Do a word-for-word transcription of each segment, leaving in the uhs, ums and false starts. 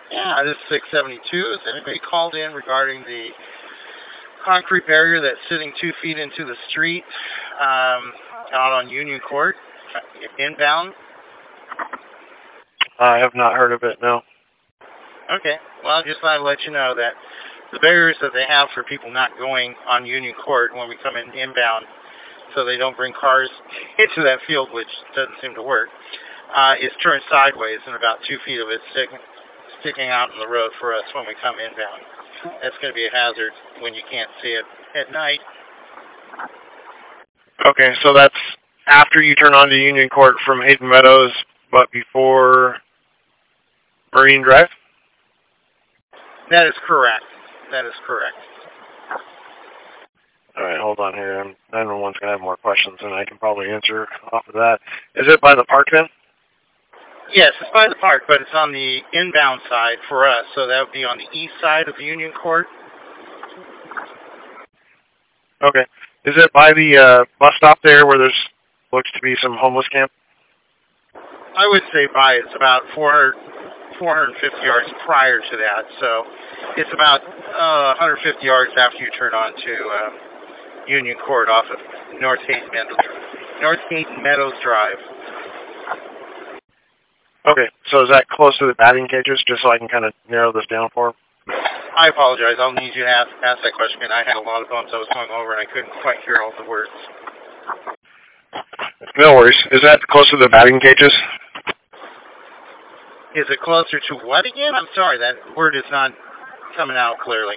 Yeah, this is six seventy-two. Has anybody called in regarding the concrete barrier that's sitting two feet into the street um, out on Union Court, inbound? I have not heard of it, no. Okay. Well, just thought I'd let you know that the barriers that they have for people not going on Union Court when we come in inbound, so they don't bring cars into that field, which doesn't seem to work, uh, is turned sideways, and about two feet of it sticking, sticking out in the road for us when we come inbound. That's going to be a hazard when you can't see it at night. Okay, so that's after you turn onto Union Court from Hayden Meadows, but before Marine Drive? That is correct. That is correct. All right, hold on here. nine one one's going to have more questions than I can probably answer off of that. Is it by the park then? Yes, it's by the park, but it's on the inbound side for us, so that would be on the east side of Union Court. Okay. Is it by the uh, bus stop there where there's looks to be some homeless camp? I would say by it's about four hundred, four hundred fifty yards prior to that, so it's about uh, one hundred fifty yards after you turn on to uh, Union Court off of North Hayden Meadows, North Hayden Meadows Drive. Okay, so is that close to the batting cages, just so I can kind of narrow this down for him? I apologize. I'll need you to ask, ask that question. I had a lot of bumps I was going over, and I couldn't quite hear all the words. No worries. Is that close to the batting cages? Is it closer to what again? I'm sorry, that word is not coming out clearly.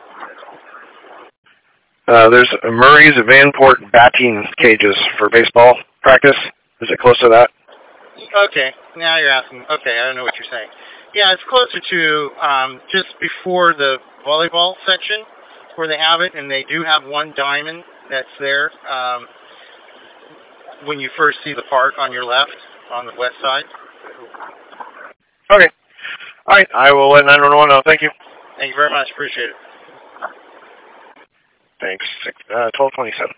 Uh, there's Murray's Vanport batting cages for baseball practice. Is it close to that? Okay, now you're asking. Okay, I don't know what you're saying. Yeah, it's closer to um, just before the volleyball section where they have it, and they do have one diamond that's there um, when you first see the park on your left, on the west side. Okay. All right, I will let nine one one know. Thank you. Thank you very much. Appreciate it. Thanks. Uh, twelve twenty-seven.